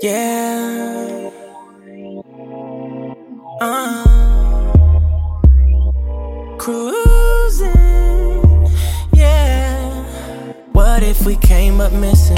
Yeah. Cruising. Yeah. What if we came up missing?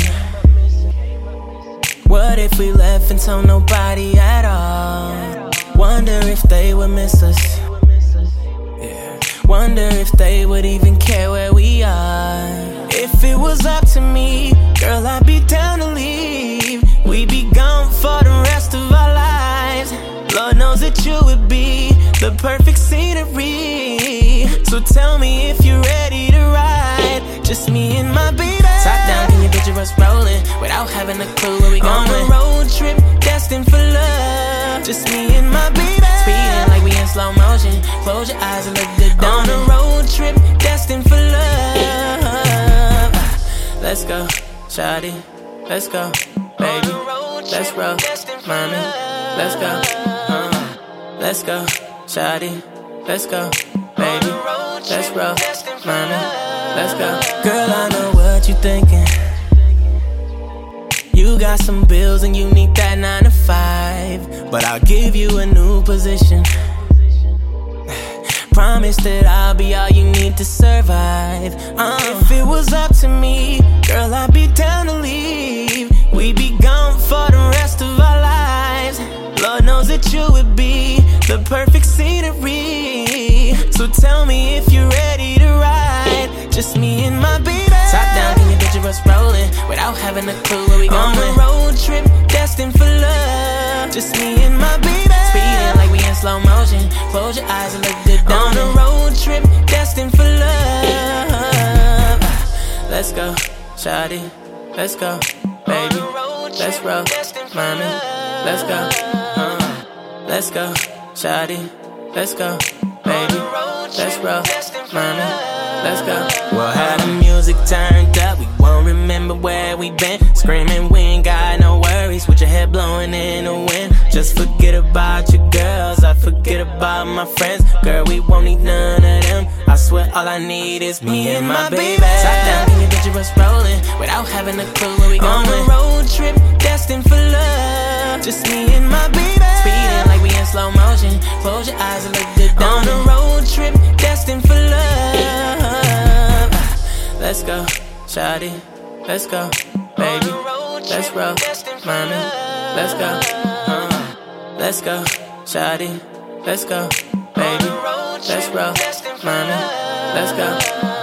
What if we left and told nobody at all? Wonder if they would miss us. Yeah. Wonder if they would even care where we are. If it was up to me, girl, I'd be down to leave. We'd be gone for the rest of our lives. Lord knows that you would be the perfect scenery. So tell me if you're ready to ride. Just me and my baby. Top down, can you picture us rolling without having a clue where we going? On a road trip, destined for love. Just me and my baby. Speeding like we in slow motion. Close your eyes and look good, don't it? On a road trip, destined for love. Let's go, shawty. Let's go, baby. Let's roll, mommy. Let's go, let's go, shawty. Let's go, baby. Let's roll, mommy. Let's go. Girl, I know what you thinking. You got some bills and you need that 9 to 5, but I'll give you a new position. Promise that I'll be all you need to survive. If it was up to me, girl, I'd be down to leave. We'd be gone for the rest of our lives. Lord knows that you would be the perfect scenery. So tell me if you're ready to ride. Just me and my baby. Top down, can you picture us rolling without having a clue where we going? On a road trip, destined for love. Just me and my baby. Speeding like we in slow motion. Close your eyes and look good, don't it? On a road trip, destined for love. Let's go, shawty. Let's go, baby. Let's roll, mommy. Let's go, let's go, shawty. Let's go, baby. Let's roll, mommy. Let's go. We'll have the music turned up. We won't remember where we been. Screaming, we ain't got no worries. With your head blowing in the wind. Just forget about your girls. I forget about my friends. Girl, we won't need none of them. I swear all I need is me and my baby. Top down, can you picture us rolling without having a clue where we going? On a road trip, destined for love. Just me and my baby. Speeding like we in slow motion. Close your eyes and look good, don't it? On a road trip, destined for love. Let's go, shawty. Let's go, baby. Let's roll, mommy. Let's go, let's go, shawty. Let's go, baby. Let's roll, mommy. Let's go.